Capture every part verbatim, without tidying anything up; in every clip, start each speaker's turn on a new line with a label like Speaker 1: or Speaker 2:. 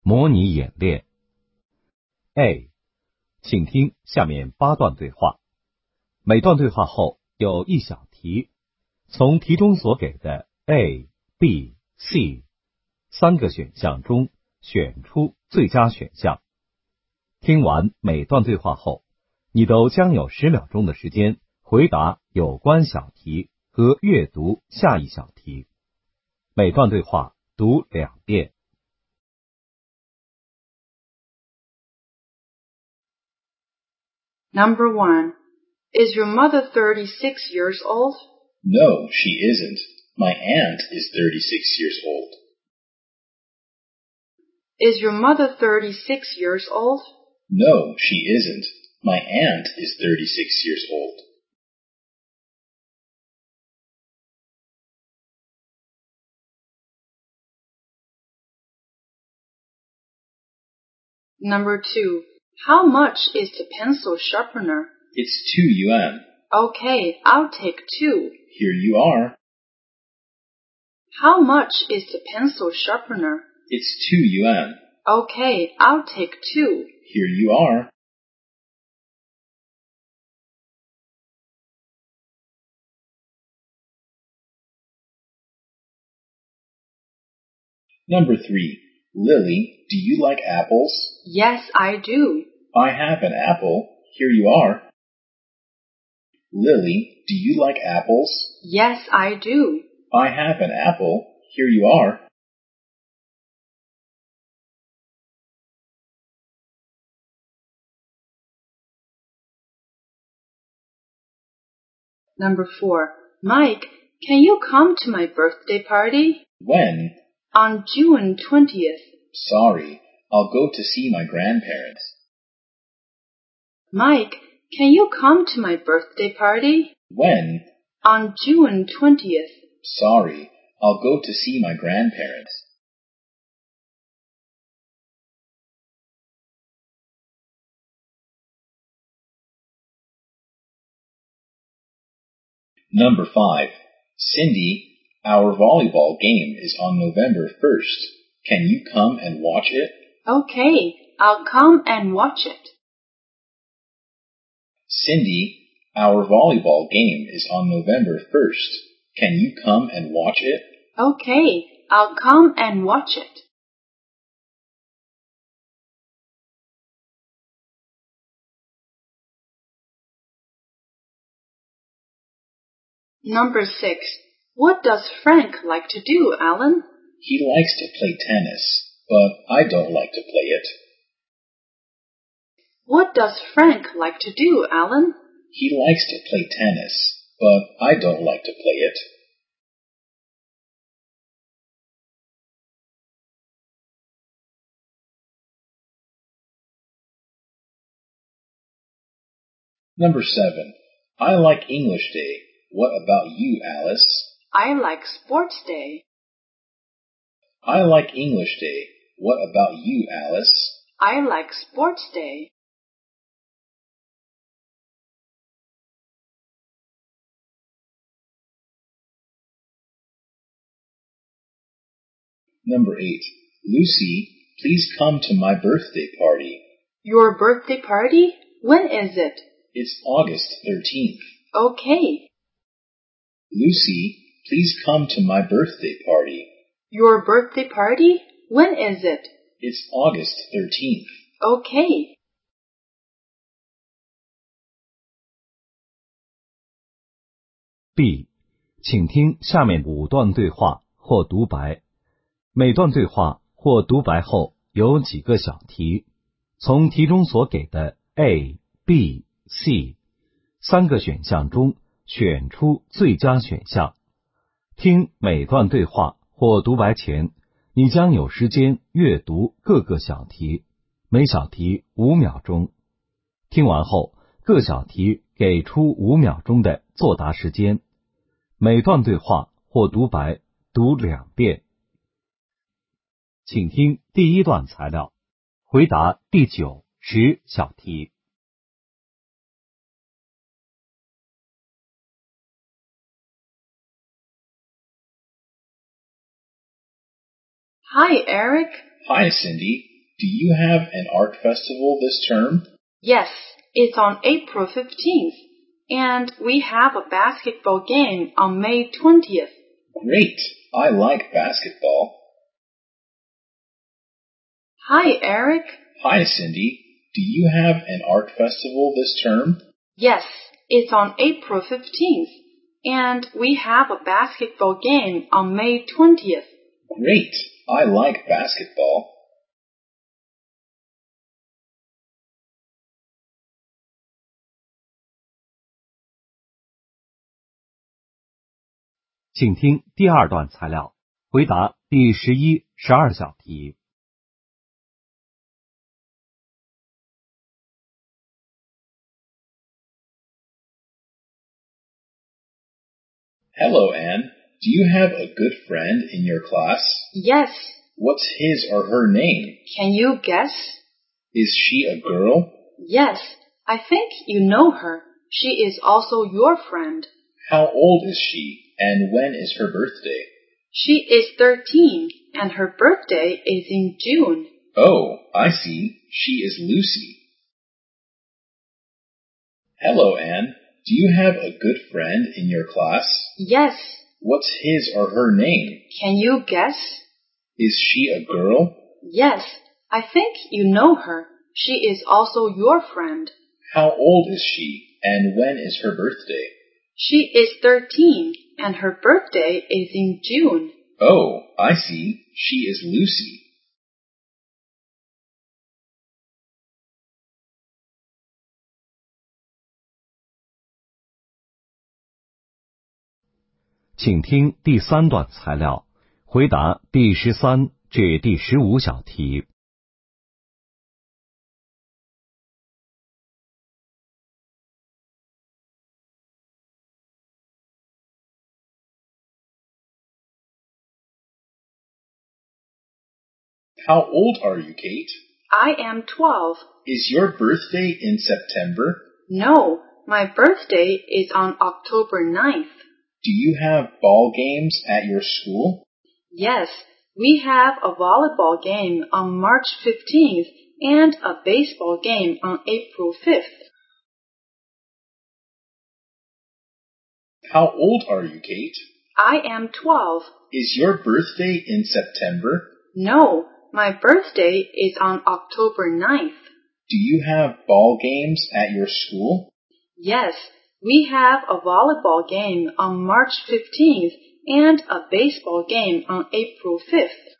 Speaker 1: 模拟演练。A. 请听下面八段对话，每段对话后有一小题，从题中所给的 A、B、C 三个选项中选出最佳选项。听完每段对话后，你都将有十秒钟的时间回答有关小题和阅读下一小题。每段对话读两遍。
Speaker 2: Number one. Is your mother thirty-six years old?
Speaker 3: No, she isn't. My aunt is thirty-six years old.
Speaker 2: Is your mother thirty-six years old?
Speaker 3: No, she isn't. My aunt is thirty-six years old.
Speaker 2: Number two. How much is the pencil sharpener?
Speaker 3: It's two yuan.
Speaker 2: Okay, I'll take two.
Speaker 3: Here you are.
Speaker 2: How much is the pencil sharpener?
Speaker 3: It's two yuan.
Speaker 2: Okay, I'll take two.
Speaker 3: Here you are. Number three. Lily, do you like apples?
Speaker 2: Yes, I do.
Speaker 3: I have an apple. Here you are. Lily, do you like apples?
Speaker 2: Yes, I do.
Speaker 3: I have an apple. Here you are.
Speaker 2: Number four. Mike, can you come to my birthday party?
Speaker 3: When?
Speaker 2: On June twentieth.
Speaker 3: Sorry, I'll go to see my grandparents.
Speaker 2: Mike, can you come to my birthday party?
Speaker 3: When?
Speaker 2: On June twentieth.
Speaker 3: Sorry, I'll go to see my grandparents. Number five. Cindy, our volleyball game is on November first. Can you come and watch it?
Speaker 2: Okay, I'll come and watch it.
Speaker 3: Cindy, our volleyball game is on November first. Can you come and watch it?
Speaker 2: Okay, I'll come and watch it. Number six. What does Frank like to do, Alan?
Speaker 3: He likes to play tennis, but I don't like to play it.
Speaker 2: What does Frank like to do, Alan?
Speaker 3: He likes to play tennis, but I don't like to play it. Number seven. I like English Day. What about you, Alice?
Speaker 2: I like Sports Day.
Speaker 3: I like English Day. What about you, Alice?
Speaker 2: I like Sports Day.
Speaker 3: Number eight. Lucy, please come to my birthday party.
Speaker 2: Your birthday party? When is it?
Speaker 3: It's August thirteenth.
Speaker 2: Okay.
Speaker 3: Lucy, please come to my birthday party.
Speaker 2: Your birthday party? When is it?
Speaker 3: It's August thirteenth.
Speaker 2: Okay.
Speaker 1: B. 请听下面五段对话或独白。每段对话或独白后有几个小题，从题中所给的 A、B、C 三个选项中选出最佳选项。听每段对话或独白前，你将有时间阅读各个小题，每小题五秒钟。听完后，各小题给出五秒钟的作答时间。每段对话或独白读两遍。请听第一段材料，回答第九、十小题。
Speaker 2: Hi, Eric.
Speaker 3: Hi, Cindy. do you have an art festival this term?
Speaker 2: Yes, it's on April fifteenth, and we have a basketball game on May twentieth.
Speaker 3: Great! I like basketball.
Speaker 2: Hi, Eric.
Speaker 3: Hi, Cindy. Do you have an art festival this term?
Speaker 2: Yes, it's on April fifteenth, and we have a basketball game on May twentieth.
Speaker 3: Great! I like basketball.
Speaker 1: 请听第二段材料，回答第十一、十二小题。
Speaker 3: Hello, Anne. Do you have a good friend in your class?
Speaker 2: Yes.
Speaker 3: What's his or her name?
Speaker 2: Can you guess?
Speaker 3: Is she a girl?
Speaker 2: Yes, I think you know her. She is also your friend.
Speaker 3: How old is she, and when is her birthday?
Speaker 2: She is thirteen, and her birthday is in June.
Speaker 3: Oh, I see. She is Lucy. Hello, Anne. Do you have a good friend in your class?
Speaker 2: Yes.
Speaker 3: What's his or her name?
Speaker 2: Can you guess?
Speaker 3: Is she a girl?
Speaker 2: Yes, I think you know her. She is also your friend.
Speaker 3: How old is she, and when is her birthday?
Speaker 2: She is thirteen, and her birthday is in June.
Speaker 3: Oh, I see. She is Lucy. 请听第三段材料，回答第十三至第十五小题。How old are you, Kate?
Speaker 2: I am twelve.
Speaker 3: Is your birthday in September?
Speaker 2: No, my birthday is on October ninth.
Speaker 3: Do you have ball games at your school?
Speaker 2: Yes, we have a volleyball game on March fifteenth and a baseball game on April fifth.
Speaker 3: How old are you, Kate?
Speaker 2: I am twelve.
Speaker 3: Is your birthday in September?
Speaker 2: No, my birthday is on October ninth.
Speaker 3: Do you have ball games at your school?
Speaker 2: Yes, we have a volleyball game on March fifteenth and a baseball game on April fifth.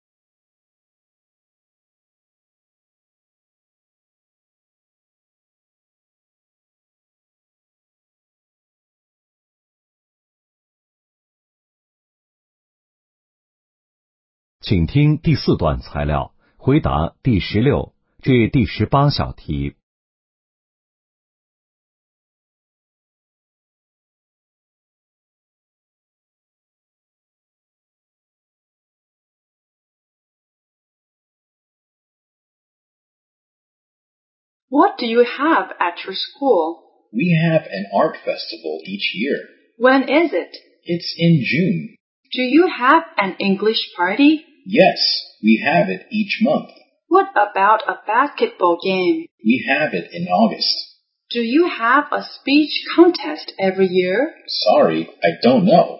Speaker 2: 请听第四段材料，回答第十六至第十八小题。What do you have at your school?
Speaker 3: We have an art festival each year.
Speaker 2: When is it?
Speaker 3: It's in June.
Speaker 2: Do you have an English party?
Speaker 3: Yes, we have it each month.
Speaker 2: What about a basketball game?
Speaker 3: We have it in August.
Speaker 2: Do you have a speech contest every year?
Speaker 3: Sorry, I don't know.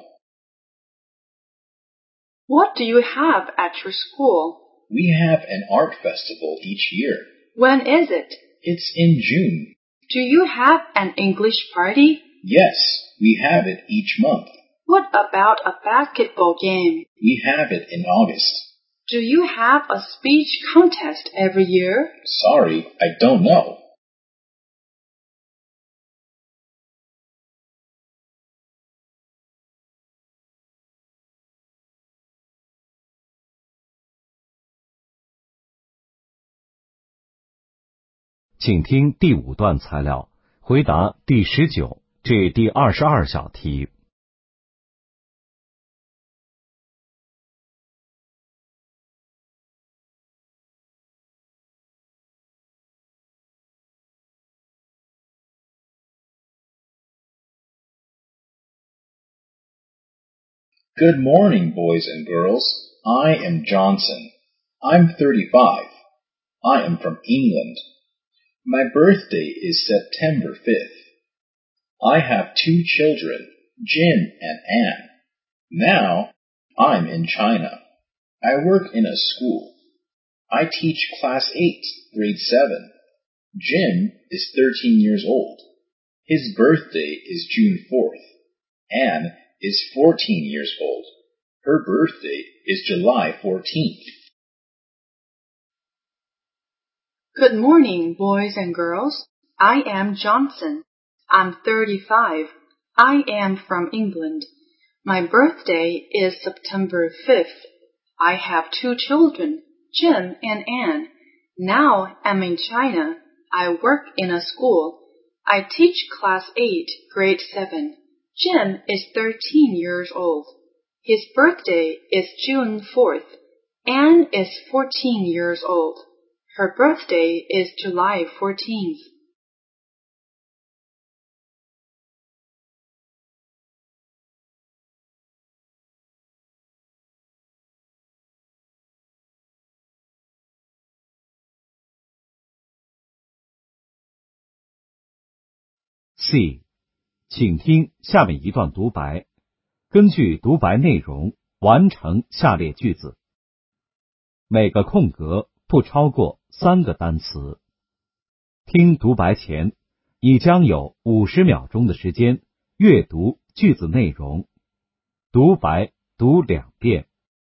Speaker 2: What do you have at your school?
Speaker 3: We have an art festival each year.
Speaker 2: When is it?
Speaker 3: It's in June.
Speaker 2: Do you have an English party?
Speaker 3: Yes, we have it each month.
Speaker 2: What about a basketball game?
Speaker 3: We have it in August.
Speaker 2: Do you have a speech contest every year?
Speaker 3: Sorry, I don't know. 请听第五段材料，回答第十九至第二十二小题。Good morning, boys and girls. I am Johnson. I'm thirty-five. I am from England. My birthday is September fifth. I have two children, Jim and Anne. Now, I'm in China. I work in a school. I teach class eight, grade seven. Jim is thirteen years old. His birthday is June fourth. Anne is fourteen years old. Her birthday is July fourteenth.
Speaker 2: Good morning, boys and girls. I am Johnson. I'm thirty-five. I am from England. My birthday is September fifth. I have two children, Jim and Anne. Now I'm in China. I work in a school. I teach class eight, grade seven. Jim is thirteen years old. His birthday is June fourth. Anne is fourteen years old. Her birthday is July fourteenth.
Speaker 1: C， 请听下面一段独白，根据独白内容完成下列句子。每个空格不超过三个单词。听独白前，你将有五十秒钟的时间阅读句子内容。独白读两遍。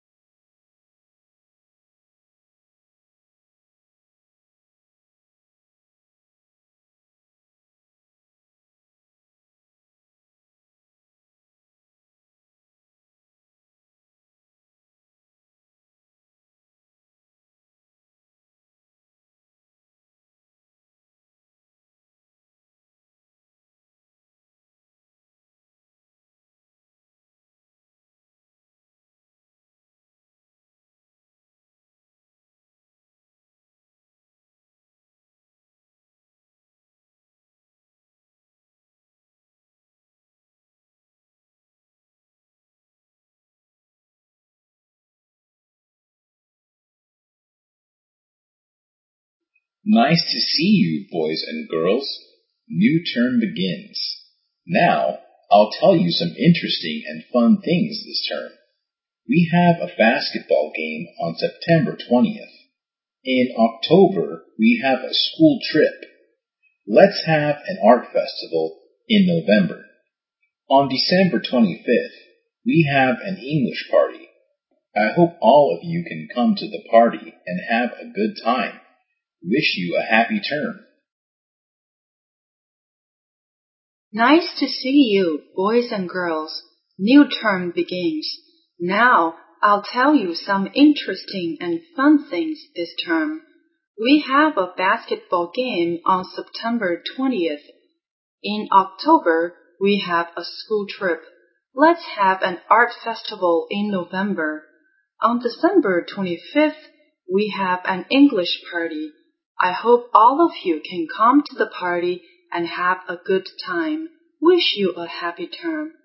Speaker 3: Nice to see you, boys and girls. New term begins. Now, I'll tell you some interesting and fun things this term. We have a basketball game on September twentieth. In October, we have a school trip. Let's have an art festival in November. On December twenty-fifth, we have an English party. I hope all of you can come to the party and have a good time. Wish you a happy term.
Speaker 2: Nice to see you, boys and girls. New term begins. Now, I'll tell you some interesting and fun things this term. We have a basketball game on September twentieth. In October, we have a school trip. Let's have an art festival in November. On December twenty-fifth, we have an English party. I hope all of you can come to the party and have a good time. Wish you a happy term.